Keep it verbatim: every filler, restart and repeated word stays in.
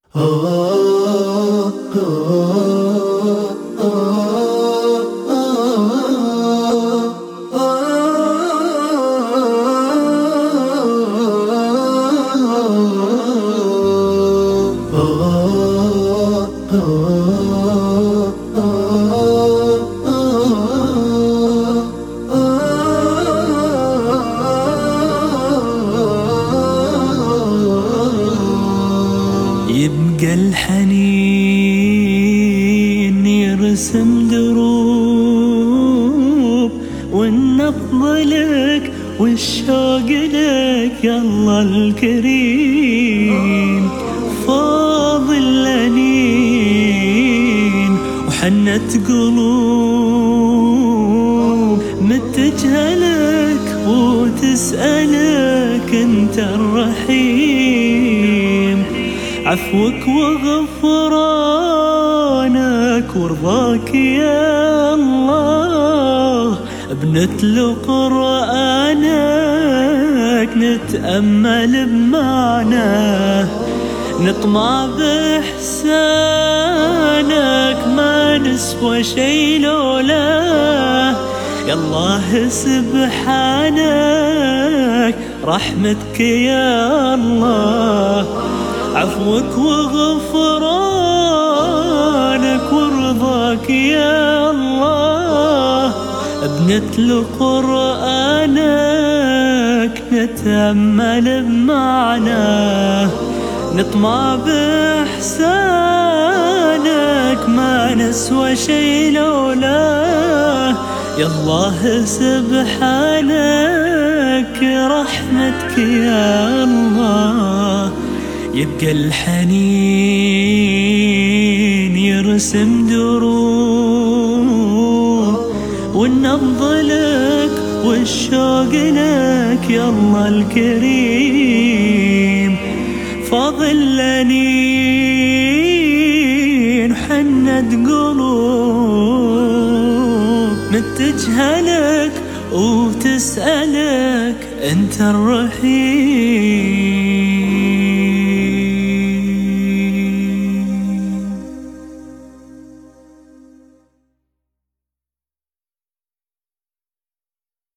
يبقى الحنين يرسم دروب، والنبض لك والشوق لك يا الله الكريم. فاضل لنين وحنت قلوب متجهة لك وتسألك انت الرحيم. عفوك وغفرانك ورضاك يا الله، بنتلو قرآنك نتأمل بمعناه، نطمع بإحسانك ما نسوى شي لولاه. يا الله سبحانك رحمتك يا الله، عفوك وغفرانك ورضاك يا الله، بنتلو قرآنك نتأمل بمعناه، نطمع بإحسانك ما نسوى شي لولاه. يا الله سبحانك رحمتك يا الله. يبقى الحنين يرسم دروب، والنبض لك والشوق لك يا الله الكريم. فاضل لنين حنت قلوب متجهة لك وتسألك انت الرحيم.